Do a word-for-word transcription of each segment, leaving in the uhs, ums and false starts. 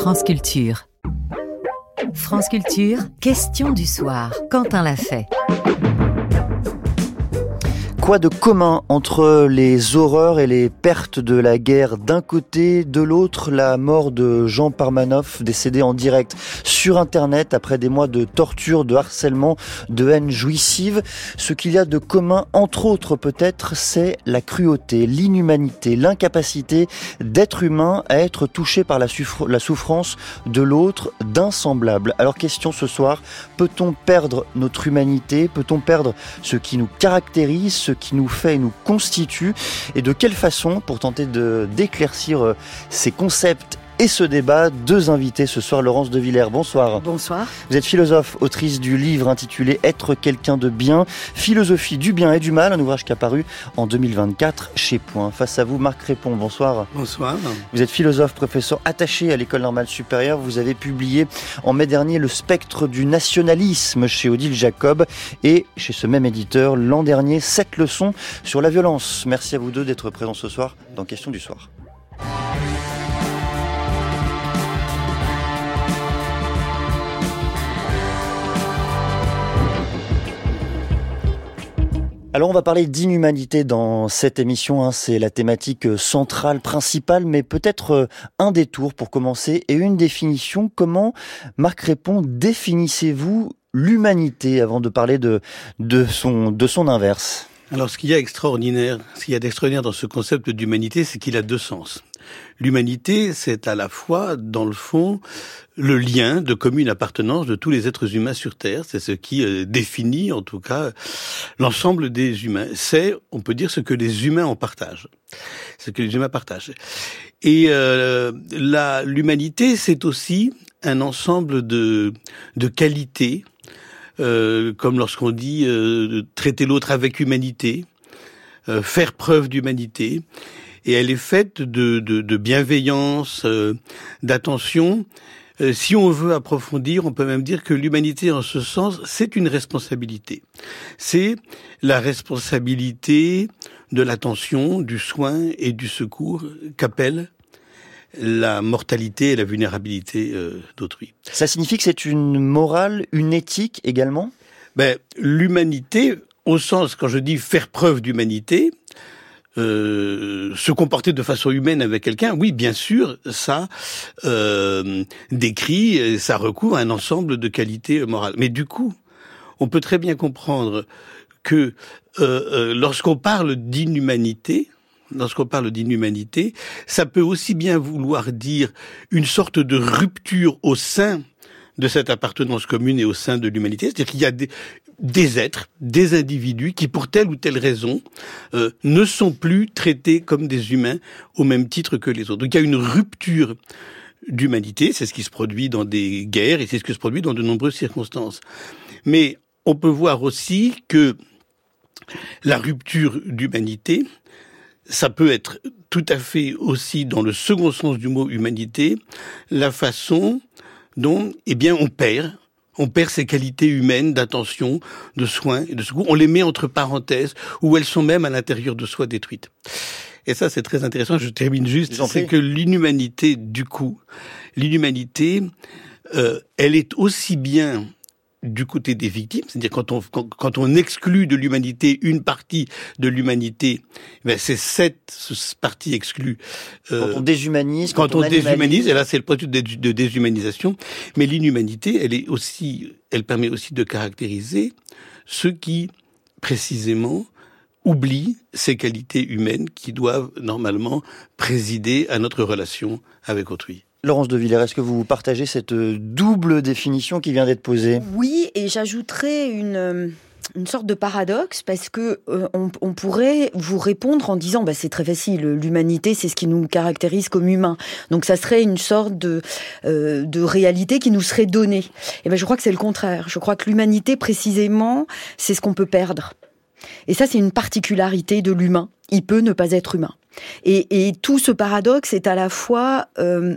France Culture. France Culture, question du soir. Quentin l'a fait. Quoi de commun entre les horreurs et les pertes de la guerre d'un côté, de l'autre, la mort de Jean Parmanoff, décédé en direct sur Internet après des mois de torture, de harcèlement, de haine jouissive. Ce qu'il y a de commun, entre autres peut-être, c'est la cruauté, l'inhumanité, l'incapacité d'être humain à être touché par la, souffr- la souffrance de l'autre, d'un semblable. Alors question ce soir, peut-on perdre notre humanité ? Peut-on perdre ce qui nous caractérise, ce qui nous fait et nous constitue, et de quelle façon, pour tenter de, d'éclaircir ces concepts et ce débat, deux invités ce soir. Laurence de Villers, bonsoir. Bonsoir. Vous êtes philosophe, autrice du livre intitulé « Être quelqu'un de bien, philosophie du bien et du mal », un ouvrage qui a paru en deux mille vingt-quatre chez Point. Face à vous, Marc Répon, bonsoir. Bonsoir. Vous êtes philosophe, professeur attaché à l'École normale supérieure. Vous avez publié en mai dernier « Le spectre du nationalisme » chez Odile Jacob et chez ce même éditeur l'an dernier, sept leçons sur la violence. Merci à vous deux d'être présents ce soir dans Question du soir. Alors on va parler d'inhumanité dans cette émission, hein. C'est la thématique centrale, principale, mais peut-être un détour pour commencer et une définition. Comment, Marc Répon, définissez-vous l'humanité avant de parler de, de, son, de son inverse ? Alors ce qu'il y a extraordinaire, ce qu'il y a d'extraordinaire dans ce concept d'humanité, c'est qu'il a deux sens. L'humanité, c'est à la fois, dans le fond, le lien de commune appartenance de tous les êtres humains sur Terre. C'est ce qui euh, définit, en tout cas, l'ensemble des humains. C'est, on peut dire, ce que les humains en partagent. Ce que les humains partagent. Et euh, la, l'humanité, c'est aussi un ensemble de, de qualités, euh, comme lorsqu'on dit euh, traiter l'autre avec humanité, euh, faire preuve d'humanité. Et elle est faite de, de, de bienveillance, euh, d'attention. Euh, si on veut approfondir, on peut même dire que l'humanité, en ce sens, c'est une responsabilité. C'est la responsabilité de l'attention, du soin et du secours qu'appelle la mortalité et la vulnérabilité euh, d'autrui. Ça signifie que c'est une morale, une éthique également ? Ben, l'humanité, au sens, quand je dis faire preuve d'humanité, Euh, se comporter de façon humaine avec quelqu'un, oui, bien sûr, ça euh, décrit, ça recouvre un ensemble de qualités morales. Mais du coup, on peut très bien comprendre que euh, euh, lorsqu'on parle d'inhumanité, lorsqu'on parle d'inhumanité, ça peut aussi bien vouloir dire une sorte de rupture au sein de cette appartenance commune et au sein de l'humanité. C'est-à-dire qu'il y a des, des êtres, des individus qui, pour telle ou telle raison, euh, ne sont plus traités comme des humains au même titre que les autres. Donc il y a une rupture d'humanité, c'est ce qui se produit dans des guerres et c'est ce qui se produit dans de nombreuses circonstances. Mais on peut voir aussi que la rupture d'humanité, ça peut être tout à fait aussi, dans le second sens du mot humanité, la façon dont, eh bien, on perd, on perd ces qualités humaines d'attention, de soins et de secours. On les met entre parenthèses, ou elles sont même à l'intérieur de soi détruites. Et ça, c'est très intéressant. Je termine juste. C'est que l'inhumanité, du coup, l'inhumanité, euh, elle est aussi bien du côté des victimes, c'est-à-dire quand on quand, quand on exclut de l'humanité une partie de l'humanité, ben c'est cette partie exclue. Euh, quand on déshumanise, quand, quand on, on déshumanise, et là c'est le processus de, de déshumanisation. Mais l'inhumanité, elle est aussi, elle permet aussi de caractériser ceux qui, précisément, oublient ces qualités humaines qui doivent normalement présider à notre relation avec autrui. Laurence de Villers, est-ce que vous partagez cette double définition qui vient d'être posée ? Oui, et j'ajouterais une, une sorte de paradoxe, parce que euh, on, on pourrait vous répondre en disant bah, c'est très facile, l'humanité c'est ce qui nous caractérise comme humains. Donc ça serait une sorte de, euh, de réalité qui nous serait donnée. Et ben, je crois que c'est le contraire. Je crois que l'humanité, précisément, c'est ce qu'on peut perdre. Et ça, c'est une particularité de l'humain. Il peut ne pas être humain. Et, et tout ce paradoxe est à la fois Euh,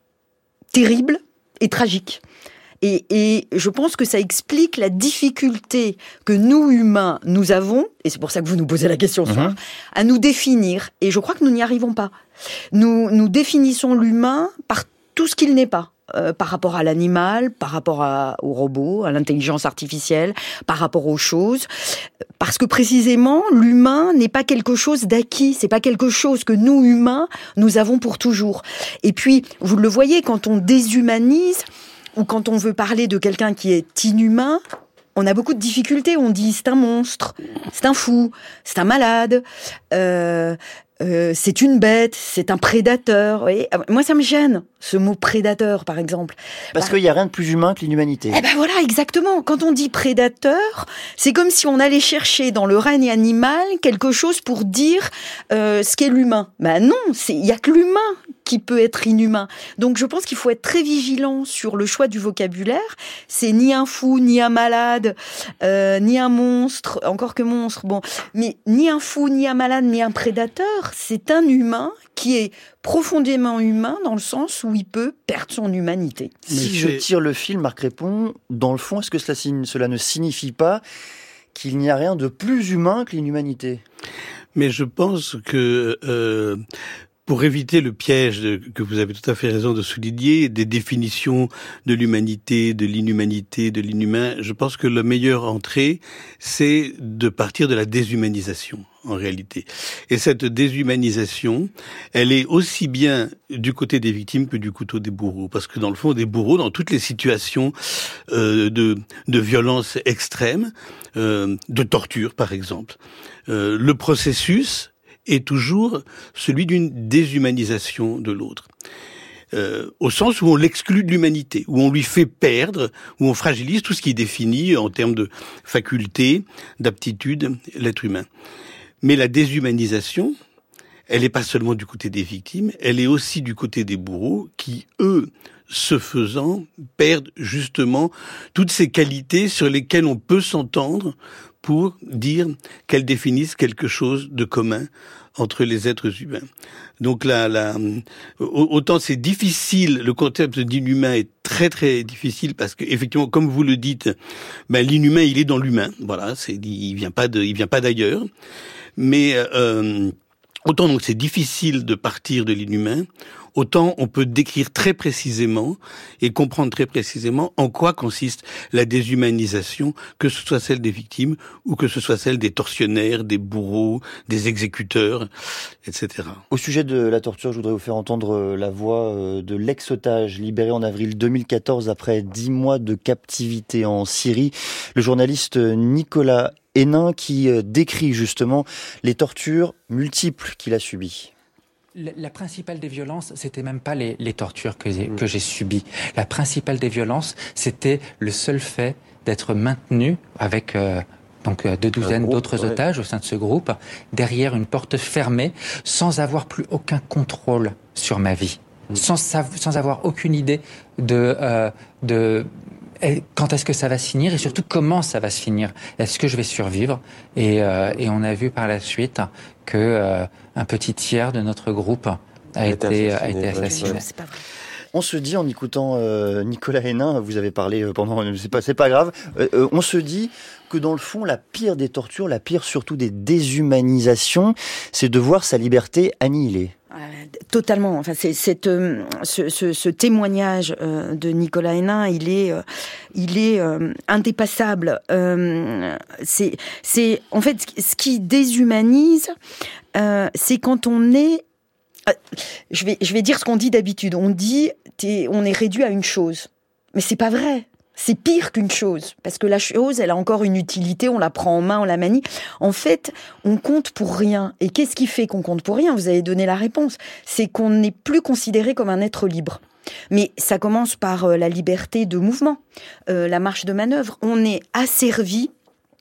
terrible et tragique. Et, et je pense que ça explique la difficulté que nous, humains, nous avons, et c'est pour ça que vous nous posez la question ce soir, mmh. à nous définir. Et je crois que nous n'y arrivons pas. Nous, nous définissons l'humain par tout ce qu'il n'est pas. Euh, par rapport à l'animal, par rapport à, au robot, à l'intelligence artificielle, par rapport aux choses, parce que précisément l'humain n'est pas quelque chose d'acquis, c'est pas quelque chose que nous humains nous avons pour toujours. Et puis vous le voyez, quand on déshumanise ou quand on veut parler de quelqu'un qui est inhumain, on a beaucoup de difficultés. On dit c'est un monstre, c'est un fou, c'est un malade. Euh, Euh, c'est une bête, c'est un prédateur. Vous voyez, moi, ça me gêne, ce mot prédateur, par exemple. Parce bah, qu'il n'y a rien de plus humain que l'inhumanité. Eh ben voilà, exactement. Quand on dit prédateur, c'est comme si on allait chercher dans le règne animal quelque chose pour dire euh, ce qu'est l'humain. Ben non, il y a que l'humain qui peut être inhumain. Donc je pense qu'il faut être très vigilant sur le choix du vocabulaire. C'est ni un fou, ni un malade, euh, ni un monstre, encore que monstre, bon, mais ni un fou, ni un malade, ni un prédateur. C'est un humain qui est profondément humain dans le sens où il peut perdre son humanité. Si je tire le fil, Marc répond, dans le fond, est-ce que cela, cela ne signifie pas qu'il n'y a rien de plus humain que l'inhumanité ? Mais je pense que... Euh Pour éviter le piège de, que vous avez tout à fait raison de souligner, des définitions de l'humanité, de l'inhumanité, de l'inhumain, je pense que la meilleure entrée, c'est de partir de la déshumanisation, en réalité. Et cette déshumanisation, elle est aussi bien du côté des victimes que du couteau des bourreaux. Parce que dans le fond, des bourreaux, dans toutes les situations euh, de, de violence extrême, euh, de torture par exemple, euh, le processus est toujours celui d'une déshumanisation de l'autre. Euh, au sens où on l'exclut de l'humanité, où on lui fait perdre, où on fragilise tout ce qui définit en termes de facultés, d'aptitudes, l'être humain. Mais la déshumanisation, elle n'est pas seulement du côté des victimes, elle est aussi du côté des bourreaux qui, eux, ce faisant, perdent justement toutes ces qualités sur lesquelles on peut s'entendre pour dire qu'elles définissent quelque chose de commun entre les êtres humains. Donc là, là, autant c'est difficile, le concept d'inhumain est très très difficile parce que effectivement, comme vous le dites, ben l'inhumain il est dans l'humain. Voilà, c'est il vient pas de, il vient pas d'ailleurs. Mais euh, autant donc c'est difficile de partir de l'inhumain, autant on peut décrire très précisément et comprendre très précisément en quoi consiste la déshumanisation, que ce soit celle des victimes ou que ce soit celle des tortionnaires, des bourreaux, des exécuteurs, et cetera. Au sujet de la torture, je voudrais vous faire entendre la voix de l'ex-otage libéré en avril deux mille quatorze après dix mois de captivité en Syrie, le journaliste Nicolas Hénin qui décrit justement les tortures multiples qu'il a subies. La principale des violences, c'était même pas les, les tortures que j'ai, que j'ai subies. La principale des violences, c'était le seul fait d'être maintenu avec euh, donc deux douzaines groupe, d'autres ouais. otages au sein de ce groupe, derrière une porte fermée, sans avoir plus aucun contrôle sur ma vie, mmh. sans, sans avoir aucune idée de euh, de Et quand est-ce que ça va se finir et surtout comment ça va se finir? Est-ce que je vais survivre? Et, euh, et on a vu par la suite que euh, un petit tiers de notre groupe a été, a été assassiné. Ouais, c'est pas vrai. On se dit en écoutant euh, Nicolas Hénin, vous avez parlé pendant, c'est pas, c'est pas grave, euh, on se dit que dans le fond, la pire des tortures, la pire surtout des déshumanisations, c'est de voir sa liberté annihilée. Totalement. Enfin, c'est, c'est euh, ce, ce, ce témoignage euh, de Nicolas Hénin, il est, euh, il est euh, indépassable. Euh, c'est, c'est en fait ce qui déshumanise, euh, c'est quand on est. Euh, je vais, je vais dire ce qu'on dit d'habitude. On dit, t'es, on est réduit à une chose, mais c'est pas vrai. C'est pire qu'une chose, parce que la chose, elle a encore une utilité, on la prend en main, on la manie. En fait, on compte pour rien. Et qu'est-ce qui fait qu'on compte pour rien? Vous avez donné la réponse. C'est qu'on n'est plus considéré comme un être libre. Mais ça commence par euh, la liberté de mouvement, euh, la marge de manœuvre. On est asservi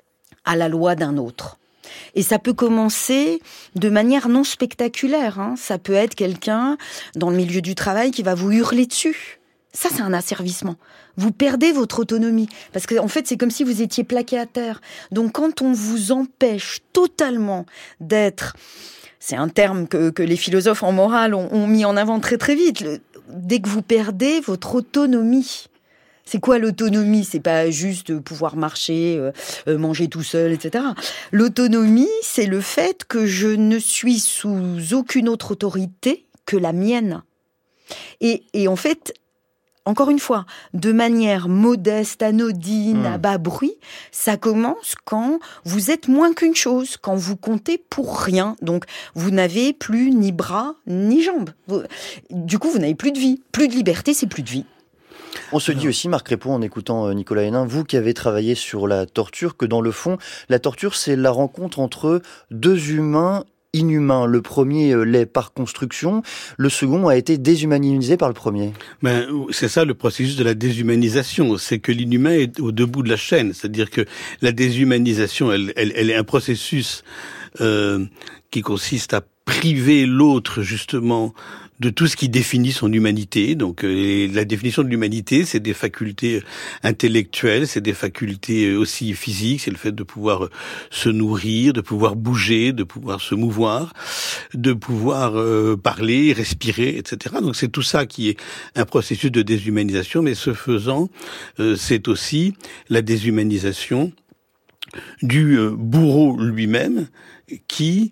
à la loi d'un autre. Et ça peut commencer de manière non spectaculaire, hein. Ça peut être quelqu'un dans le milieu du travail qui va vous hurler dessus. Ça, c'est un asservissement. Vous perdez votre autonomie. Parce que, en fait, c'est comme si vous étiez plaqué à terre. Donc, quand on vous empêche totalement d'être... C'est un terme que, que les philosophes en morale ont, ont mis en avant très, très vite. Le, dès que vous perdez votre autonomie. C'est quoi l'autonomie? C'est pas juste pouvoir marcher, euh, manger tout seul, et cetera. L'autonomie, c'est le fait que je ne suis sous aucune autre autorité que la mienne. Et, et en fait, encore une fois, de manière modeste, anodine, mmh. à bas bruit, ça commence quand vous êtes moins qu'une chose, quand vous comptez pour rien. Donc, vous n'avez plus ni bras, ni jambes. Vous, du coup, vous n'avez plus de vie. Plus de liberté, c'est plus de vie. On se dit aussi, Marc Répond, en écoutant Nicolas Hénin, vous qui avez travaillé sur la torture, que dans le fond, la torture, c'est la rencontre entre deux humains inhumain. Le premier l'est par construction, le second a été déshumanisé par le premier. Ben, c'est ça le processus de la déshumanisation, c'est que l'inhumain est au debout de la chaîne, c'est-à-dire que la déshumanisation, elle, elle, elle est un processus euh, qui consiste à priver l'autre justement de tout ce qui définit son humanité. Donc euh, la définition de l'humanité, c'est des facultés intellectuelles, c'est des facultés aussi physiques, c'est le fait de pouvoir se nourrir, de pouvoir bouger, de pouvoir se mouvoir, de pouvoir euh, parler, respirer, et cetera. Donc c'est tout ça qui est un processus de déshumanisation, mais ce faisant, euh, c'est aussi la déshumanisation du euh, bourreau lui-même qui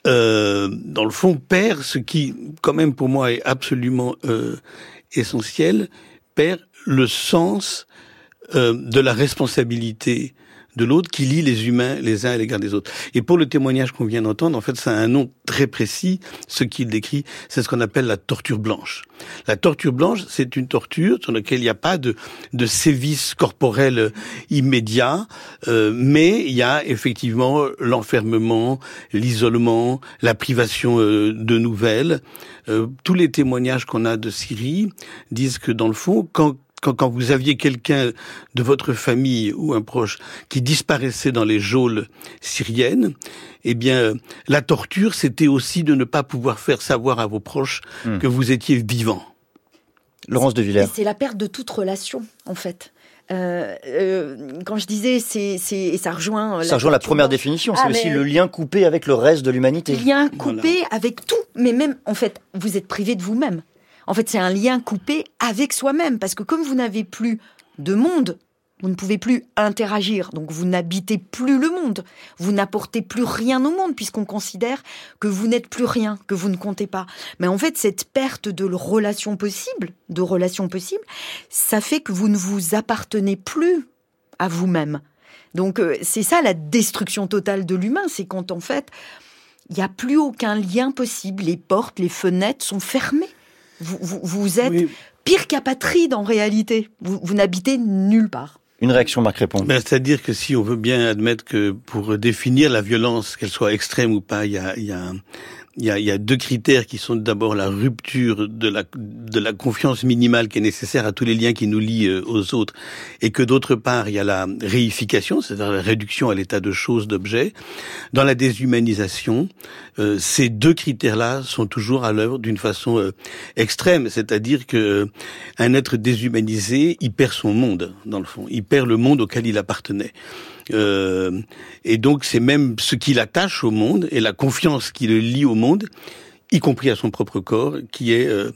Euh, dans le fond, perd ce qui, quand même, pour moi, est absolument euh, essentiel, perd le sens euh, de la responsabilité de l'autre qui lie les humains les uns à l'égard des autres. Et pour le témoignage qu'on vient d'entendre, en fait, ça a un nom très précis. Ce qu'il décrit, c'est ce qu'on appelle la torture blanche. La torture blanche, c'est une torture sur laquelle il n'y a pas de, de sévices corporels immédiats, euh, mais il y a effectivement l'enfermement, l'isolement, la privation euh, de nouvelles. Euh, tous les témoignages qu'on a de Syrie disent que, dans le fond, quand Quand, quand vous aviez quelqu'un de votre famille ou un proche qui disparaissait dans les geôles syriennes, eh bien, la torture, c'était aussi de ne pas pouvoir faire savoir à vos proches mmh. que vous étiez vivant. Laurence de Villers. Et c'est la perte de toute relation, en fait. Euh, euh, quand je disais, c'est, c'est, et ça rejoint... Ça la rejoint la première définition, c'est ah, aussi le lien coupé avec le reste de l'humanité. Lien coupé voilà. avec tout, mais même, en fait, vous êtes privé de vous-même. En fait, c'est un lien coupé avec soi-même, parce que comme vous n'avez plus de monde, vous ne pouvez plus interagir, donc vous n'habitez plus le monde, vous n'apportez plus rien au monde, puisqu'on considère que vous n'êtes plus rien, que vous ne comptez pas. Mais en fait, cette perte de relations possibles, de relations possibles, ça fait que vous ne vous appartenez plus à vous-même. Donc, c'est ça la destruction totale de l'humain, c'est quand, en fait, il n'y a plus aucun lien possible, les portes, les fenêtres sont fermées. Vous, vous, vous êtes oui. pire qu'apatride en réalité. Vous, vous n'habitez nulle part. Une réaction, Marc Répond. Ben, c'est-à-dire que si on veut bien admettre que pour définir la violence, qu'elle soit extrême ou pas, il y a, il y a, il y a, il y a deux critères qui sont d'abord la rupture de la, de la confiance minimale qui est nécessaire à tous les liens qui nous lient aux autres, et que d'autre part, il y a la réification, c'est-à-dire la réduction à l'état de choses, d'objets. Dans la déshumanisation, euh, ces deux critères-là sont toujours à l'œuvre d'une façon euh, extrême, c'est-à-dire que euh, un être déshumanisé, il perd son monde, dans le fond. Il perd le monde auquel il appartenait. Euh, et donc c'est même ce qui l'attache au monde et la confiance qui le lie au monde, y compris à son propre corps, qui est euh,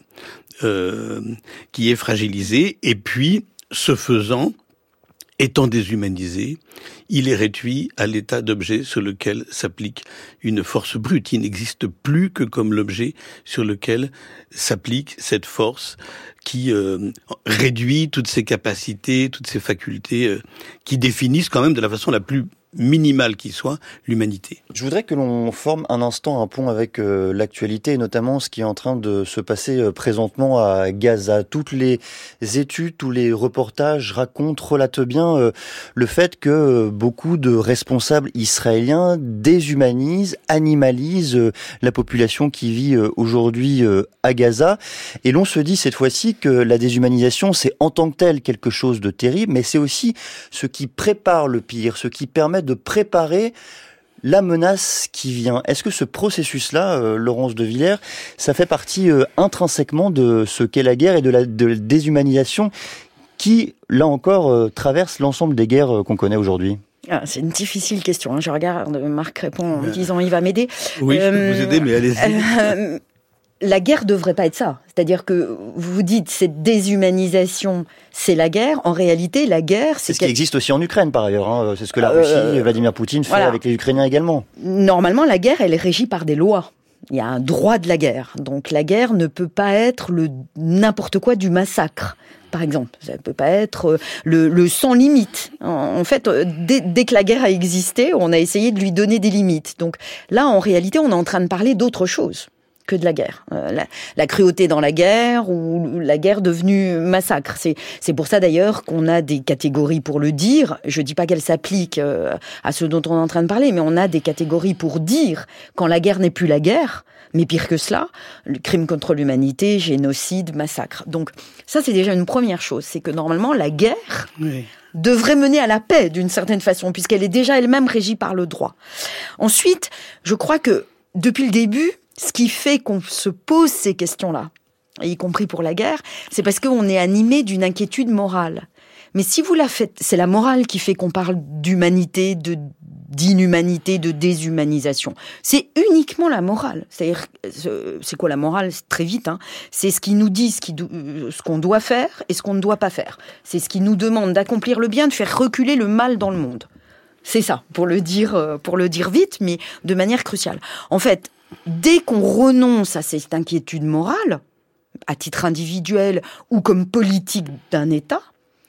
euh, qui est fragilisé. Et puis, ce faisant, étant déshumanisé, il est réduit à l'état d'objet sur lequel s'applique une force brute. Il n'existe plus que comme l'objet sur lequel s'applique cette force qui euh, réduit toutes ses capacités, toutes ses facultés, euh, qui définissent quand même de la façon la plus minimale qui soit l'humanité. Je voudrais que l'on forme un instant un pont avec euh, l'actualité, et notamment ce qui est en train de se passer euh, présentement à Gaza. Toutes les études, tous les reportages racontent, relatent bien euh, le fait que euh, beaucoup de responsables israéliens déshumanisent, animalisent euh, la population qui vit euh, aujourd'hui euh, à Gaza. Et l'on se dit cette fois-ci que la déshumanisation, c'est en tant que tel quelque chose de terrible, mais c'est aussi ce qui prépare le pire, ce qui permet de préparer la menace qui vient. Est-ce que ce processus-là, euh, Laurence de Villers, ça fait partie euh, intrinsèquement de ce qu'est la guerre et de la, de la déshumanisation qui, là encore, euh, traverse l'ensemble des guerres euh, qu'on connaît aujourd'hui? Ah, c'est une difficile question. Hein. Je regarde, Marc répond en me disant il va m'aider. Oui, euh, je peux vous aider, mais allez-y. Euh, la guerre devrait pas être ça. C'est-à-dire que vous dites cette déshumanisation, c'est la guerre. En réalité, la guerre, c'est... C'est ce qui existe aussi en Ukraine, par ailleurs. Hein. C'est ce que la Russie, euh, Vladimir Poutine, fait voilà. avec les Ukrainiens également. Normalement, la guerre, elle est régie par des lois. Il y a un droit de la guerre. Donc la guerre ne peut pas être le n'importe quoi du massacre, par exemple. Ça ne peut pas être le, le sans limite. En fait, dès, dès que la guerre a existé, on a essayé de lui donner des limites. Donc là, en réalité, on est en train de parler d'autre chose que de la guerre. Euh, la, la cruauté dans la guerre ou la guerre devenue massacre. C'est, c'est pour ça d'ailleurs qu'on a des catégories pour le dire. Je dis pas qu'elles s'appliquent euh, à ce dont on est en train de parler, mais on a des catégories pour dire quand la guerre n'est plus la guerre, mais pire que cela, le crime contre l'humanité, génocide, massacre. Donc ça, c'est déjà une première chose. C'est que normalement, la guerre oui. devrait mener à la paix d'une certaine façon, puisqu'elle est déjà elle-même régie par le droit. Ensuite, je crois que depuis le début, ce qui fait qu'on se pose ces questions-là, y compris pour la guerre, c'est parce qu'on est animé d'une inquiétude morale. Mais si vous la faites, c'est la morale qui fait qu'on parle d'humanité, de, d'inhumanité, de déshumanisation. C'est uniquement la morale. C'est-à-dire, c'est quoi la morale? C'est très vite, hein. C'est ce qui nous dit ce, qui, ce qu'on doit faire et ce qu'on ne doit pas faire. C'est ce qui nous demande d'accomplir le bien, de faire reculer le mal dans le monde. C'est ça, pour le dire, pour le dire vite, mais de manière cruciale. En fait, dès qu'on renonce à cette inquiétude morale, à titre individuel ou comme politique d'un État,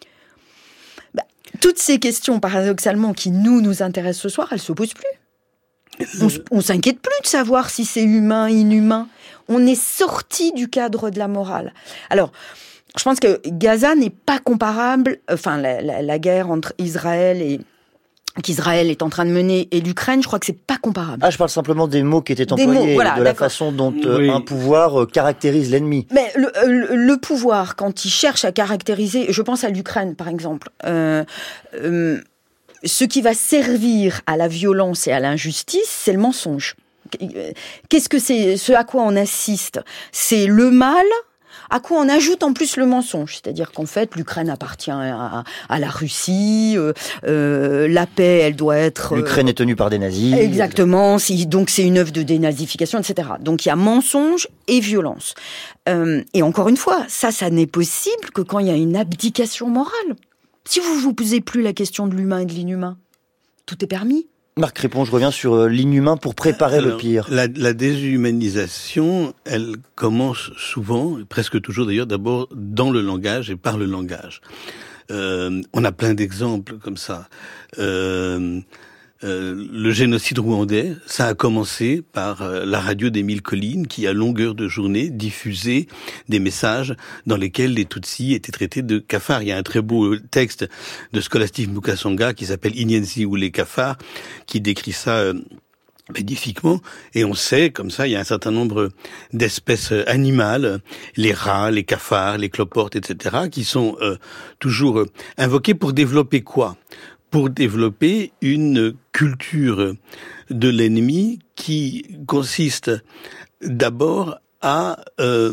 bah, toutes ces questions, paradoxalement, qui nous, nous intéressent ce soir, elles ne se posent plus. On ne s'inquiète plus de savoir si c'est humain, inhumain. On est sorti du cadre de la morale. Alors, je pense que Gaza n'est pas comparable, enfin, la, la, la guerre entre Israël et... qu'Israël est en train de mener et l'Ukraine, je crois que c'est pas comparable. Ah, je parle simplement des mots qui étaient employés, mots, voilà, de la d'accord. façon dont euh, oui. un pouvoir euh, caractérise l'ennemi. Mais le, le, le pouvoir, quand il cherche à caractériser, je pense à l'Ukraine par exemple, euh, euh, ce qui va servir à la violence et à l'injustice, c'est le mensonge. Qu'est-ce que c'est, ce à quoi on assiste? C'est le mal, à quoi on ajoute en plus le mensonge, c'est-à-dire qu'en fait l'Ukraine appartient à, à la Russie, euh, euh, la paix elle doit être... L'Ukraine euh, est tenue par des nazis. Exactement, c'est, donc c'est une œuvre de dénazification, et cetera. Donc il y a mensonge et violence. Euh, et encore une fois, ça, ça n'est possible que quand il y a une abdication morale. Si vous ne vous posez plus la question de l'humain et de l'inhumain, tout est permis. Marc Crépon, je reviens sur l'inhumain pour préparer Alors, le pire. La, la déshumanisation, elle commence souvent, presque toujours d'ailleurs, d'abord dans le langage et par le langage. Euh, on a plein d'exemples comme ça. Euh, euh, le génocide rwandais, ça a commencé par euh, la radio d'Émile Colline qui, à longueur de journée, diffusait des messages dans lesquels les Tutsis étaient traités de cafards. Il y a un très beau texte de Scholastique Mukasonga qui s'appelle Inyenzi ou les cafards, qui décrit ça euh, magnifiquement. Et on sait, comme ça, il y a un certain nombre d'espèces animales, les rats, les cafards, les cloportes, et cetera, qui sont euh, toujours euh, invoqués pour développer quoi ? Pour développer une culture de l'ennemi qui consiste d'abord à euh,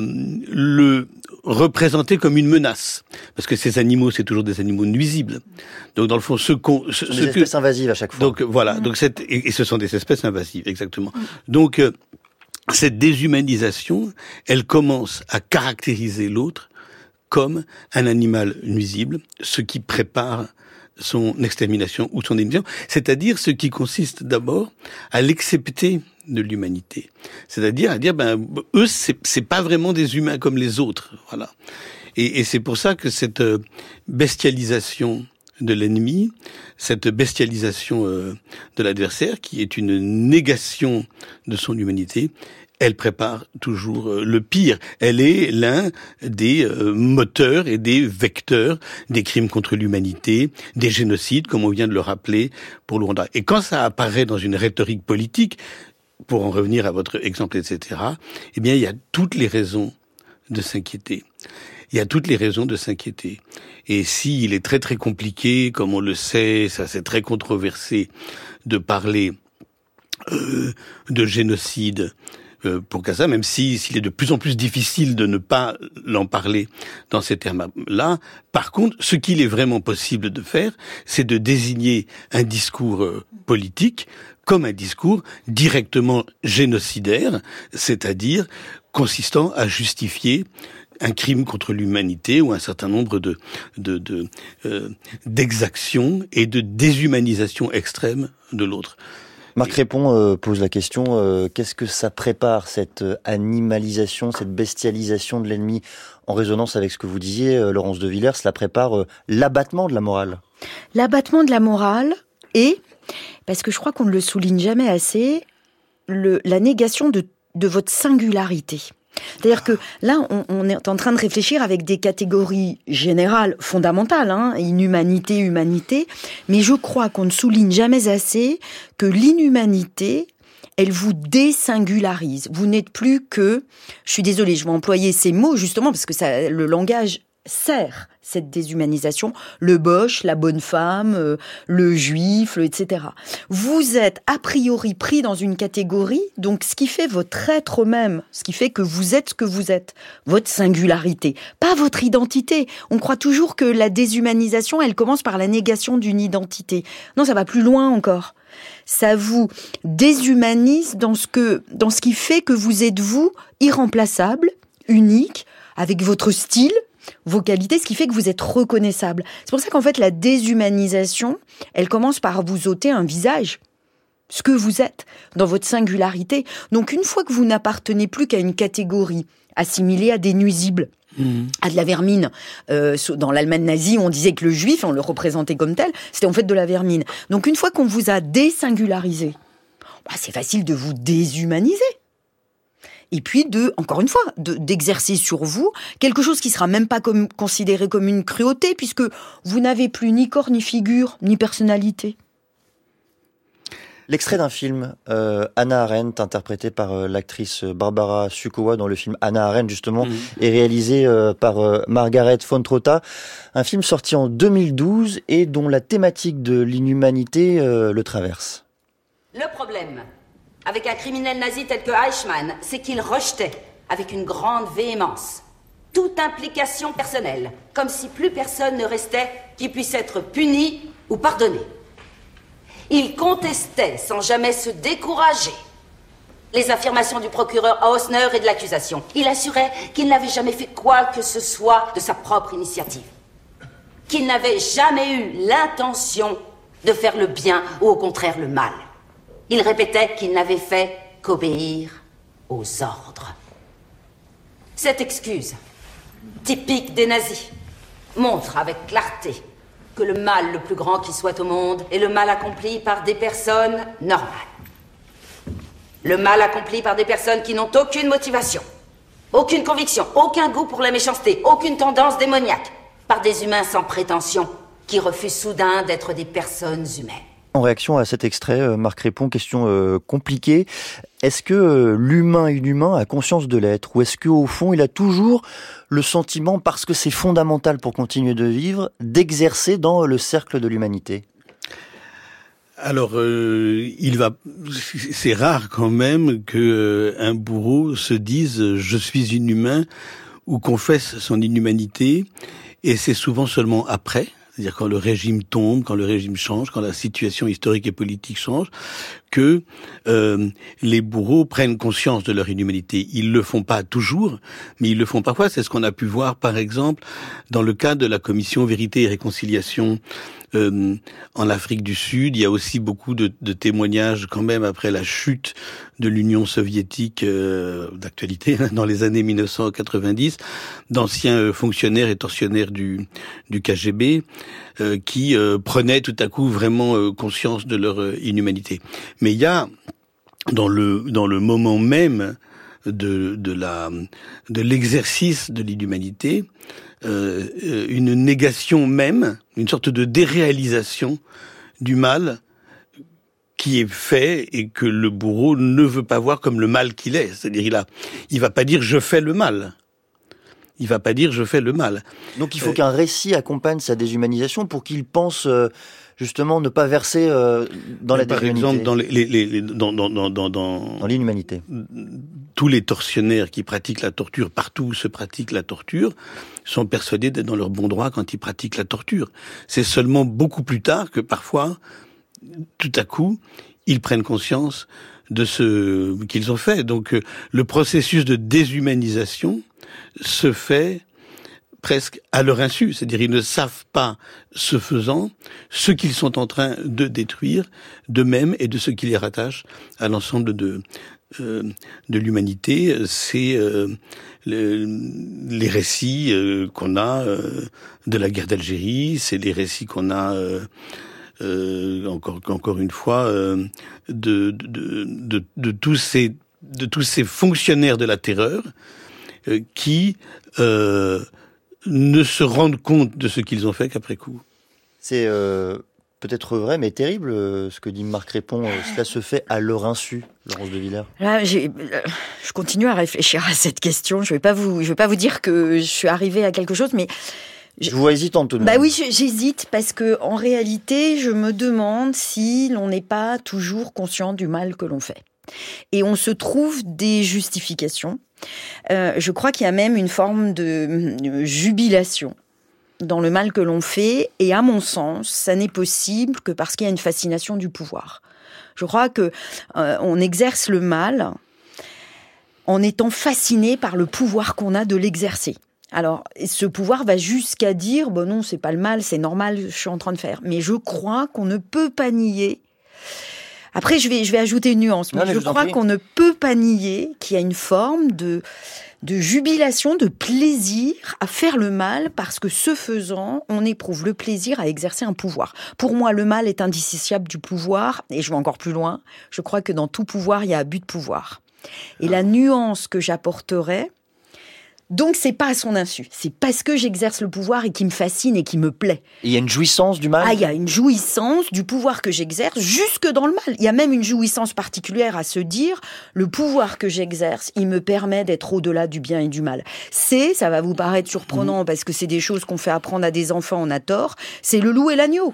le représenter comme une menace, parce que ces animaux, c'est toujours des animaux nuisibles. Donc dans le fond, ce qu'on, ce, ce des espèces que, invasives à chaque fois. Donc voilà, mmh. donc cette, et, et ce sont des espèces invasives, exactement. Mmh. Donc euh, cette déshumanisation, elle commence à caractériser l'autre comme un animal nuisible, ce qui prépare son extermination ou son élimination, c'est-à-dire ce qui consiste d'abord à l'accepter de l'humanité, c'est-à-dire à dire ben eux c'est c'est pas vraiment des humains comme les autres, voilà. Et, et c'est pour ça que cette bestialisation de l'ennemi, cette bestialisation euh, de l'adversaire, qui est une négation de son humanité, elle prépare toujours le pire. Elle est l'un des euh, moteurs et des vecteurs des crimes contre l'humanité, des génocides, comme on vient de le rappeler pour le Rwanda. Et quand ça apparaît dans une rhétorique politique, pour en revenir à votre exemple, et cetera, eh bien, il y a toutes les raisons de s'inquiéter. Il y a toutes les raisons de s'inquiéter. Et s'il est très très compliqué, comme on le sait, ça c'est très controversé, de parler euh, de génocide, pour Gaza, même si s'il est de plus en plus difficile de ne pas l'en parler dans ces termes-là. Par contre, ce qu'il est vraiment possible de faire, c'est de désigner un discours politique comme un discours directement génocidaire, c'est-à-dire consistant à justifier un crime contre l'humanité ou un certain nombre de, de, de euh, d'exactions et de déshumanisation extrême de l'autre. Marc Répond euh, pose la question, euh, qu'est-ce que ça prépare, cette animalisation, cette bestialisation de l'ennemi, en résonance avec ce que vous disiez, euh, Laurence de Villers, cela prépare euh, l'abattement de la morale. L'abattement de la morale et, parce que je crois qu'on ne le souligne jamais assez, le, la négation de, de votre singularité. C'est-à-dire que là, on, on est en train de réfléchir avec des catégories générales, fondamentales, hein, inhumanité, humanité, mais je crois qu'on ne souligne jamais assez que l'inhumanité, elle vous désingularise. Vous n'êtes plus que, je suis désolée, je vais employer ces mots justement parce que ça, le langage sert cette déshumanisation, le boche, la bonne femme, euh, le juif, le, et cetera. Vous êtes a priori pris dans une catégorie, donc ce qui fait votre être même, ce qui fait que vous êtes ce que vous êtes, votre singularité, pas votre identité. On croit toujours que la déshumanisation, elle commence par la négation d'une identité. Non, ça va plus loin encore. Ça vous déshumanise dans ce que, dans ce qui fait que vous êtes vous, irremplaçable, unique, avec votre style, vos qualités, ce qui fait que vous êtes reconnaissable. C'est pour ça qu'en fait, la déshumanisation, elle commence par vous ôter un visage, ce que vous êtes, dans votre singularité. Donc, une fois que vous n'appartenez plus qu'à une catégorie assimilée à des nuisibles, mmh. à de la vermine, euh, dans l'Allemagne nazie, on disait que le juif, on le représentait comme tel, c'était en fait de la vermine. Donc, une fois qu'on vous a désingularisé, bah, c'est facile de vous déshumaniser. Et puis de, encore une fois, de, d'exercer sur vous quelque chose qui sera même pas comme, considéré comme une cruauté, puisque vous n'avez plus ni corps, ni figure, ni personnalité. L'extrait d'un film, euh, Hannah Arendt, interprété par euh, l'actrice Barbara Sukowa dans le film Hannah Arendt, justement, mmh. est réalisé euh, par euh, Margaret von Trotta. Un film sorti en deux mille douze et dont la thématique de l'inhumanité euh, le traverse. Le problème avec un criminel nazi tel que Eichmann, c'est qu'il rejetait, avec une grande véhémence, toute implication personnelle, comme si plus personne ne restait qui puisse être puni ou pardonné. Il contestait, sans jamais se décourager, les affirmations du procureur Hausner et de l'accusation. Il assurait qu'il n'avait jamais fait quoi que ce soit de sa propre initiative, qu'il n'avait jamais eu l'intention de faire le bien ou au contraire le mal. Il répétait qu'il n'avait fait qu'obéir aux ordres. Cette excuse, typique des nazis, montre avec clarté que le mal le plus grand qui soit au monde est le mal accompli par des personnes normales. Le mal accompli par des personnes qui n'ont aucune motivation, aucune conviction, aucun goût pour la méchanceté, aucune tendance démoniaque, par des humains sans prétention qui refusent soudain d'être des personnes humaines. En réaction à cet extrait, Marc Répond, question euh, compliquée. Est-ce que euh, l'humain inhumain a conscience de l'être, ou est-ce qu'au fond, il a toujours le sentiment, parce que c'est fondamental pour continuer de vivre, d'exercer dans le cercle de l'humanité ? Alors, euh, il va. C'est rare quand même que euh, un bourreau se dise « je suis inhumain » ou confesse son inhumanité, et c'est souvent seulement après. C'est-à-dire quand le régime tombe, quand le régime change, quand la situation historique et politique change, que euh, les bourreaux prennent conscience de leur inhumanité. Ils le font pas toujours, mais ils le font parfois. C'est ce qu'on a pu voir, par exemple, dans le cas de la commission Vérité et Réconciliation euh, en Afrique du Sud. Il y a aussi beaucoup de, de témoignages, quand même, après la chute de l'Union soviétique euh, d'actualité, dans les années mille neuf cent quatre-vingt-dix, d'anciens fonctionnaires et tortionnaires du, du K G B, euh, qui euh, prenaient tout à coup vraiment euh, conscience de leur euh, inhumanité. Mais il y a, dans le, dans le moment même de, de la, de l'exercice de l'inhumanité, euh, une négation même, une sorte de déréalisation du mal qui est fait et que le bourreau ne veut pas voir comme le mal qu'il est. C'est-à-dire, il a, il va pas dire je fais le mal. Il va pas dire je fais le mal. Donc il faut euh, qu'un récit accompagne sa déshumanisation pour qu'il pense euh, justement ne pas verser euh, dans la déshumanité. Par exemple, dans, les, les, les, dans, dans, dans, dans, dans l'inhumanité. Tous les tortionnaires qui pratiquent la torture, partout où se pratique la torture, sont persuadés d'être dans leur bon droit quand ils pratiquent la torture. C'est seulement beaucoup plus tard que parfois, tout à coup, ils prennent conscience de ce qu'ils ont fait. Donc, le processus de déshumanisation se fait presque à leur insu, c'est-à-dire ils ne savent pas, ce faisant, ce qu'ils sont en train de détruire d'eux-mêmes et de ce qui les rattache à l'ensemble de euh, de l'humanité. C'est euh, le, les récits euh, qu'on a euh, de la guerre d'Algérie, c'est les récits qu'on a euh, euh, encore encore une fois euh, de, de de de tous ces de tous ces fonctionnaires de la terreur euh, qui euh, ne se rendent compte de ce qu'ils ont fait qu'après coup. C'est euh, peut-être vrai, mais terrible, euh, ce que dit Marc Répond. Euh, cela se fait à leur insu, Laurence de Villers. Là, j'ai, euh, je continue à réfléchir à cette question. Je vais pas vous, je vais pas vous dire que je suis arrivée à quelque chose, mais je vous vois hésitante tout de même. Bah oui, j'hésite parce que en réalité, je me demande si l'on n'est pas toujours conscient du mal que l'on fait. Et on se trouve des justifications. Euh, je crois qu'il y a même une forme de, de jubilation dans le mal que l'on fait. Et à mon sens, ça n'est possible que parce qu'il y a une fascination du pouvoir. Je crois que euh, on exerce le mal en étant fasciné par le pouvoir qu'on a de l'exercer. Alors, ce pouvoir va jusqu'à dire, bon non, c'est pas le mal, c'est normal, je suis en train de faire. Mais je crois qu'on ne peut pas nier. Après, je vais, je vais ajouter une nuance, mais, non, mais je, je crois qu'on ne peut pas nier qu'il y a une forme de, de jubilation, de plaisir à faire le mal, parce que ce faisant, on éprouve le plaisir à exercer un pouvoir. Pour moi, le mal est indissociable du pouvoir, et je vais encore plus loin, je crois que dans tout pouvoir, il y a abus de pouvoir. Et la nuance que j'apporterais, donc c'est pas à son insu, c'est parce que j'exerce le pouvoir et qui me fascine et qui me plaît. Et il y a une jouissance du mal ? Ah, il y a une jouissance du pouvoir que j'exerce jusque dans le mal. Il y a même une jouissance particulière à se dire, le pouvoir que j'exerce, il me permet d'être au-delà du bien et du mal. C'est, ça va vous paraître surprenant mmh. parce que c'est des choses qu'on fait apprendre à des enfants, on a tort, c'est le loup et l'agneau.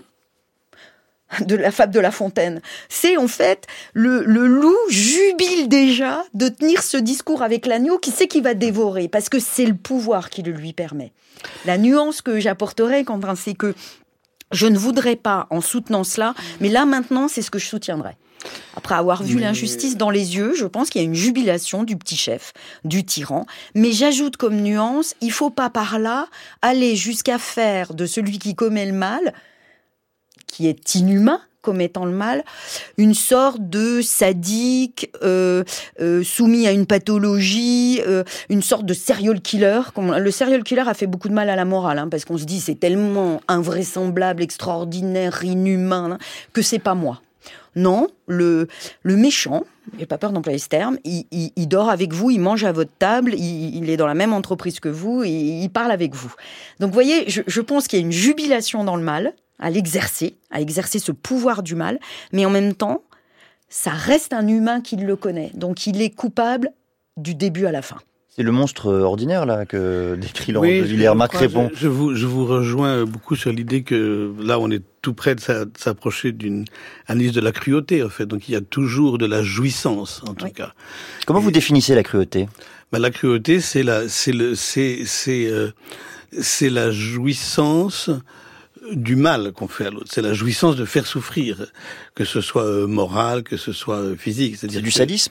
De la fable de La Fontaine. C'est en fait, le, le loup jubile déjà de tenir ce discours avec l'agneau qui sait qu'il va dévorer, parce que c'est le pouvoir qui le lui permet. La nuance que j'apporterai, Quentin, c'est que je ne voudrais pas, en soutenant cela, mais là maintenant, c'est ce que je soutiendrai. Après avoir vu mais... l'injustice dans les yeux, je pense qu'il y a une jubilation du petit chef, du tyran. Mais j'ajoute comme nuance, il ne faut pas par là aller jusqu'à faire de celui qui commet le mal, qui est inhumain, commettant le mal, une sorte de sadique, euh, euh, soumis à une pathologie, euh, une sorte de serial killer. Le serial killer a fait beaucoup de mal à la morale, hein, parce qu'on se dit c'est tellement invraisemblable, extraordinaire, inhumain, hein, que c'est pas moi. Non, le, le méchant, j'ai pas peur d'employer ce terme, il, il, il dort avec vous, il mange à votre table, il, il est dans la même entreprise que vous, et il parle avec vous. Donc vous voyez, je, je pense qu'il y a une jubilation dans le mal, à l'exercer, à exercer ce pouvoir du mal, mais en même temps, ça reste un humain qui le connaît. Donc il est coupable du début à la fin. C'est le monstre ordinaire là que décrit Laurence oui, de Villers. Marc Répond. Je, je, vous, je vous rejoins beaucoup sur l'idée que là on est tout près de s'approcher d'une analyse de la cruauté en fait. Donc il y a toujours de la jouissance en tout oui. cas. Comment Et, vous définissez la cruauté ? Ben, la cruauté c'est la c'est le c'est c'est euh, c'est la jouissance du mal qu'on fait à l'autre, c'est la jouissance de faire souffrir, que ce soit euh, moral, que ce soit euh, physique. C'est-à-dire c'est du que... sadisme.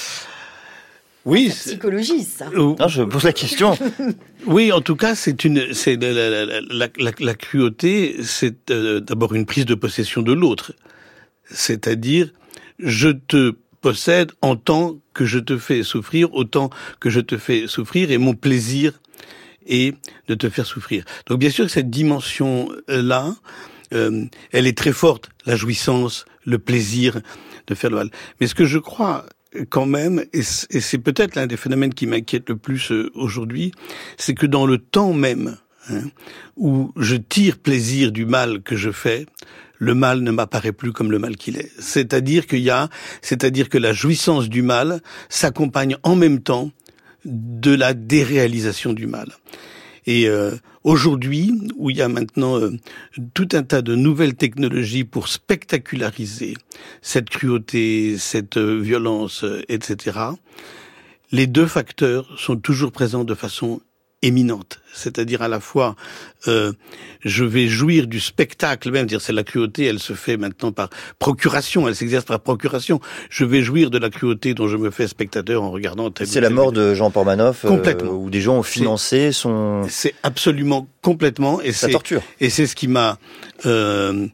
Oui, c'est la psychologie, ça. Non, je pose la question. Oui, en tout cas, c'est une, c'est la, la, la, la, la, la cruauté, c'est euh, d'abord une prise de possession de l'autre, c'est-à-dire je te possède en tant que je te fais souffrir, autant que je te fais souffrir, et mon plaisir et de te faire souffrir. Donc bien sûr que cette dimension-là, euh, elle est très forte, la jouissance, le plaisir de faire le mal. Mais ce que je crois quand même, et c'est peut-être l'un des phénomènes qui m'inquiète le plus aujourd'hui, c'est que dans le temps même hein, où je tire plaisir du mal que je fais, le mal ne m'apparaît plus comme le mal qu'il est. C'est-à-dire qu'il y a, c'est-à-dire que la jouissance du mal s'accompagne en même temps de la déréalisation du mal. Et euh, aujourd'hui, où il y a maintenant euh, tout un tas de nouvelles technologies pour spectaculariser cette cruauté, cette euh, violence, euh, et cetera, les deux facteurs sont toujours présents de façon éminente. C'est-à-dire à la fois, euh, je vais jouir du spectacle même, dire c'est la cruauté, elle se fait maintenant par procuration, elle s'exerce par procuration. Je vais jouir de la cruauté dont je me fais spectateur en regardant tel. C'est la mort de Jean Pormanoff, complètement. Euh, où des gens ont financé son. C'est absolument complètement et sa c'est torture. Et c'est ce qui m'a euh,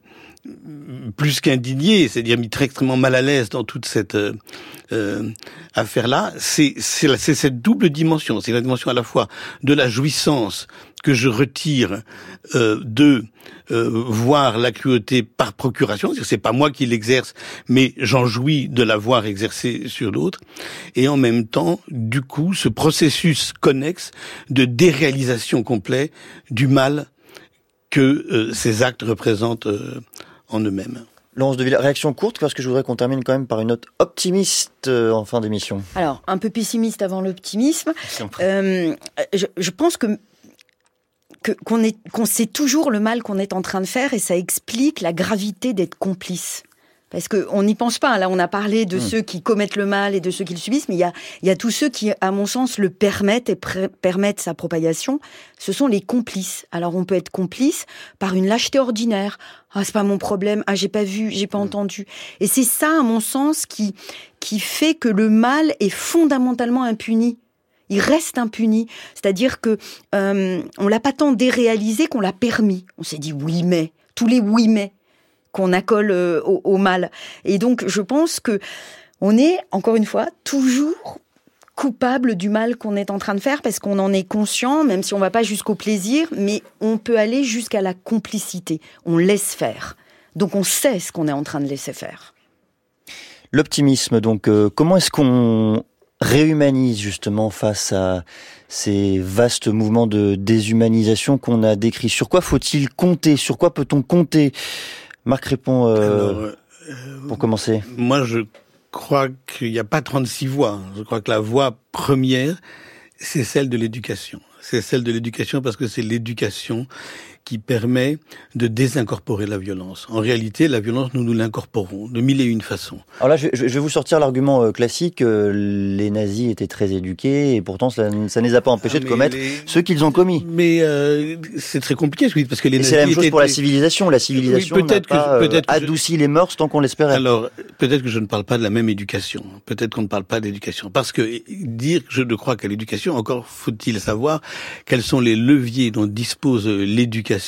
plus qu'indigné, c'est-à-dire mis très extrêmement mal à l'aise dans toute cette euh, euh, affaire-là, c'est, c'est, c'est cette double dimension, c'est la dimension à la fois de la jouissance que je retire euh, de euh, voir la cruauté par procuration, c'est-à-dire c'est pas moi qui l'exerce, mais j'en jouis de la voir exercée sur l'autre, et en même temps, du coup, ce processus connexe de déréalisation complet du mal que euh, ces actes représentent euh, en eux-mêmes. Laurence de Villers, réaction courte, parce que je voudrais qu'on termine quand même par une note optimiste euh, en fin d'émission. Alors, un peu pessimiste avant l'optimisme. Euh, je, je pense que, que qu'on, est, qu'on sait toujours le mal qu'on est en train de faire, et ça explique la gravité d'être complice. Parce qu'on n'y pense pas. Là, on a parlé de mmh. ceux qui commettent le mal et de ceux qui le subissent, mais il y a, il y a tous ceux qui, à mon sens, le permettent et pr- permettent sa propagation. Ce sont les complices. Alors, on peut être complice par une lâcheté ordinaire. Ah, c'est pas mon problème. Ah, j'ai pas vu, j'ai pas mmh. entendu. Et c'est ça, à mon sens, qui, qui fait que le mal est fondamentalement impuni. Il reste impuni. C'est-à-dire que, euh, on l'a pas tant déréalisé qu'on l'a permis. On s'est dit oui, mais. Tous les oui, mais. Qu'on accole euh, au, au mal. Et donc, je pense que on est, encore une fois, toujours coupable du mal qu'on est en train de faire, parce qu'on en est conscient, même si on va pas jusqu'au plaisir, mais on peut aller jusqu'à la complicité. On laisse faire. Donc, on sait ce qu'on est en train de laisser faire. L'optimisme, donc, euh, comment est-ce qu'on réhumanise justement face à ces vastes mouvements de déshumanisation qu'on a décrits? Sur quoi faut-il compter? Sur quoi peut-on compter? Marc répond euh, Alors, euh, pour commencer. Moi, je crois qu'il n'y a pas trente-six voies. Je crois que la voie première, c'est celle de l'éducation. C'est celle de l'éducation parce que c'est l'éducation qui permet de désincorporer la violence. En réalité, la violence, nous nous l'incorporons de mille et une façons. Alors là, je, je vais vous sortir l'argument euh, classique. Euh, les nazis étaient très éduqués et pourtant, ça, ça ne les a pas empêchés ah, de commettre les... ceux qu'ils ont commis. Mais euh, c'est très compliqué, oui, parce que les et nazis c'est la même chose étaient... pour la civilisation. La civilisation oui, n'a pas que, peut-être euh, adouci je... les mœurs tant qu'on l'espérait. Alors, peut-être que je ne parle pas de la même éducation. Peut-être qu'on ne parle pas d'éducation. Parce que dire que je ne crois qu'à l'éducation, encore faut-il savoir quels sont les leviers dont dispose l'éducation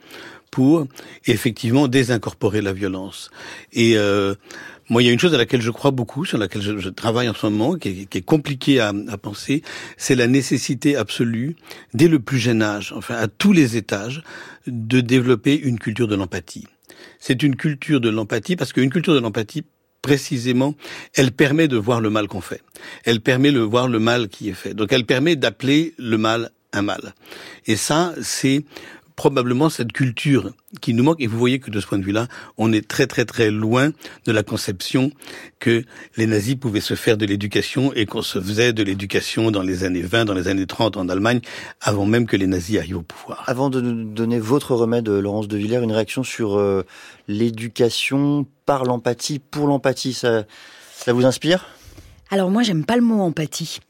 pour effectivement désincorporer la violence. Et euh, moi, il y a une chose à laquelle je crois beaucoup, sur laquelle je, je travaille en ce moment, qui est, qui est compliquée à, à penser, c'est la nécessité absolue, dès le plus jeune âge, enfin à tous les étages, de développer une culture de l'empathie. C'est une culture de l'empathie, parce qu'une culture de l'empathie, précisément, elle permet de voir le mal qu'on fait. Elle permet de voir le mal qui est fait. Donc elle permet d'appeler le mal un mal. Et ça, c'est probablement cette culture qui nous manque. Et vous voyez que de ce point de vue-là, on est très très très loin de la conception que les nazis pouvaient se faire de l'éducation et qu'on se faisait de l'éducation dans les années vingt, dans les années trente en Allemagne, avant même que les nazis arrivent au pouvoir. Avant de nous donner votre remède, Laurence de Villers, une réaction sur euh, l'éducation par l'empathie, pour l'empathie, ça, ça vous inspire ? Alors moi, j'aime pas le mot empathie.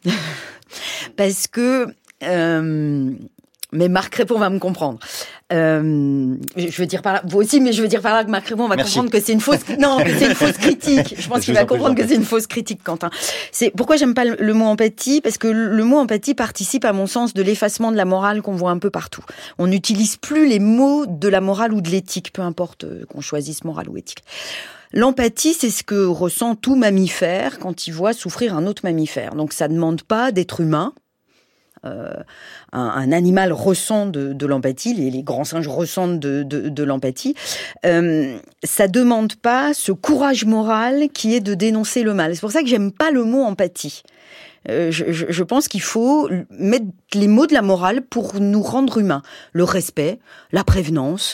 Parce que... Euh, mais Marc Répond va me comprendre. Euh, je veux dire par là, vous aussi, mais je veux dire par là que Marc Répond va Merci. comprendre que c'est une fausse, non, que c'est une fausse critique. Je pense je qu'il va comprendre que c'est une fausse critique, Quentin. C'est pourquoi j'aime pas le, le mot empathie, parce que le mot empathie participe, à mon sens, de l'effacement de la morale qu'on voit un peu partout. On n'utilise plus les mots de la morale ou de l'éthique, peu importe qu'on choisisse morale ou éthique. L'empathie, c'est ce que ressent tout mammifère quand il voit souffrir un autre mammifère. Donc ça demande pas d'être humain. Euh, un, un animal ressent de, de l'empathie, les, les grands singes ressentent de, de, de l'empathie. Euh, ça demande pas ce courage moral qui est de dénoncer le mal. C'est pour ça que j'aime pas le mot empathie. Euh, je, je, je pense qu'il faut mettre les mots de la morale pour nous rendre humains. Le respect, la prévenance,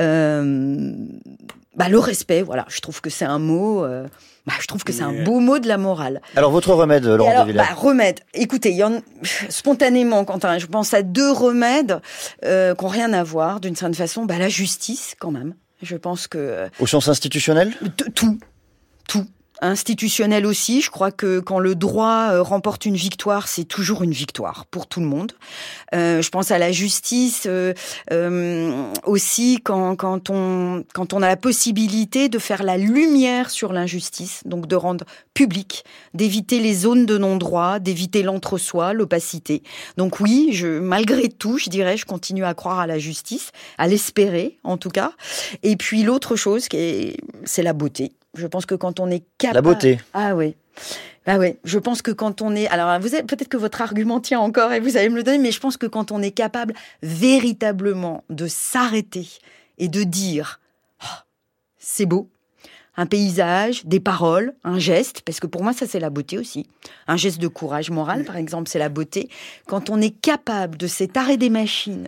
euh, bah le respect. Voilà, je trouve que c'est un mot. Euh, Bah, je trouve que c'est un beau mot de la morale. Alors, votre remède, Laurence de Villers. Bah, remède. Écoutez, il y en, spontanément, Quentin, je pense à deux remèdes, euh, qui n'ont rien à voir, d'une certaine façon. Bah, la justice, quand même. Je pense que... Au sens institutionnel ? Tout. Tout. institutionnelle aussi. Je crois que quand le droit euh, remporte une victoire, c'est toujours une victoire pour tout le monde. Euh, je pense à la justice euh, euh, aussi quand, quand, on, quand on a la possibilité de faire la lumière sur l'injustice, donc de rendre public, d'éviter les zones de non-droit, d'éviter l'entre-soi, l'opacité. Donc oui, je, malgré tout, je dirais, je continue à croire à la justice, à l'espérer en tout cas. Et puis l'autre chose, qui est, c'est la beauté. Je pense que quand on est capable... La beauté. Ah oui. Ah oui, je pense que quand on est... Alors, vous avez... peut-être que votre argument tient encore et vous allez me le donner, mais je pense que quand on est capable véritablement de s'arrêter et de dire oh, « c'est beau », un paysage, des paroles, un geste, parce que pour moi, ça, c'est la beauté aussi. Un geste de courage moral, par exemple, c'est la beauté. Quand on est capable de cet arrêt des machines,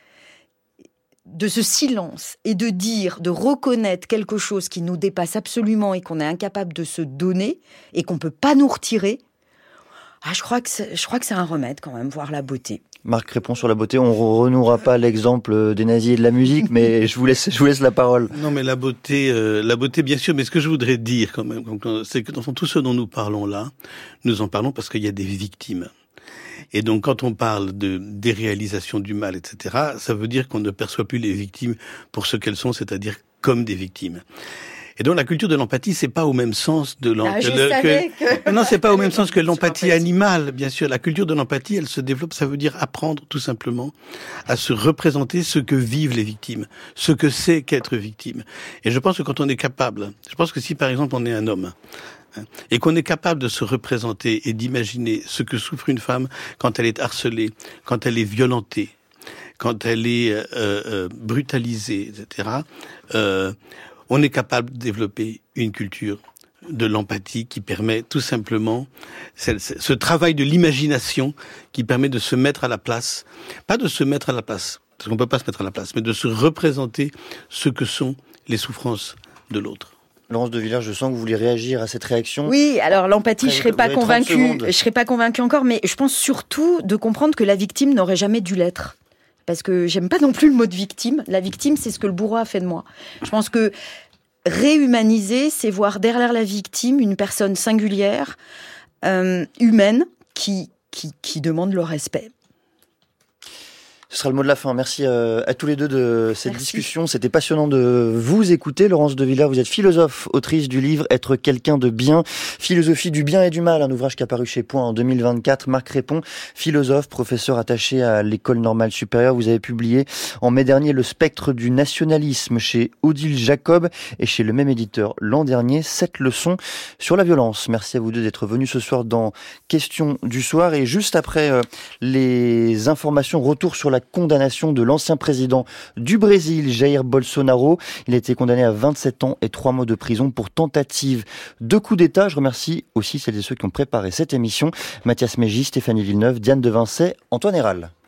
de ce silence et de dire, de reconnaître quelque chose qui nous dépasse absolument et qu'on est incapable de se donner et qu'on peut pas nous retirer, ah, je crois que c'est, je crois que c'est un remède quand même, voir la beauté. Marc répond sur la beauté. On ne renouera pas l'exemple des nazis et de la musique, mais je vous laisse, je vous laisse la parole. Non, mais la beauté, euh, la beauté, bien sûr. Mais ce que je voudrais dire quand même, c'est que dans tout ce dont nous parlons là, nous en parlons parce qu'il y a des victimes. Et donc, quand on parle de déréalisation du mal, et cetera, ça veut dire qu'on ne perçoit plus les victimes pour ce qu'elles sont, c'est-à-dire comme des victimes. Et donc, la culture de l'empathie, c'est pas au même sens de l'empathie. Ah, que... que... Non, c'est pas au même sens que l'empathie animale, bien sûr. La culture de l'empathie, elle se développe, ça veut dire apprendre, tout simplement, à se représenter ce que vivent les victimes, ce que c'est qu'être victime. Et je pense que quand on est capable, je pense que si, par exemple, on est un homme, et qu'on est capable de se représenter et d'imaginer ce que souffre une femme quand elle est harcelée, quand elle est violentée, quand elle est euh, euh, brutalisée, et cetera, euh, on est capable de développer une culture de l'empathie qui permet tout simplement ce, ce travail de l'imagination qui permet de se mettre à la place, pas de se mettre à la place, parce qu'on ne peut pas se mettre à la place, mais de se représenter ce que sont les souffrances de l'autre. Laurence de Villers, je sens que vous voulez réagir à cette réaction. Oui, alors l'empathie, Après, je serais pas convaincue, je serais pas convaincue encore, mais je pense surtout de comprendre que la victime n'aurait jamais dû l'être. Parce que j'aime pas non plus le mot de victime. La victime, c'est ce que le bourreau a fait de moi. Je pense que réhumaniser, c'est voir derrière la victime une personne singulière, euh, humaine, qui, qui, qui demande le respect. Ce sera le mot de la fin. Merci à tous les deux de cette Merci. discussion. C'était passionnant de vous écouter. Laurence de Villers, vous êtes philosophe, autrice du livre « Être quelqu'un de bien », philosophie du bien et du mal, un ouvrage qui a paru chez Point en deux mille vingt-quatre. Marc Répond, philosophe, professeur attaché à l'École normale supérieure. Vous avez publié en mai dernier « Le spectre du nationalisme » chez Odile Jacob et chez le même éditeur l'an dernier, sept leçons sur la violence. Merci à vous deux d'être venus ce soir dans Questions du soir. Et juste après euh, les informations, retour sur la condamnation de l'ancien président du Brésil, Jair Bolsonaro. Il a été condamné à vingt-sept ans et trois mois de prison pour tentative de coup d'État. Je remercie aussi celles et ceux qui ont préparé cette émission. Mathias Mégy, Stéphanie Villeneuve, Diane Devincey, Antoine Héral.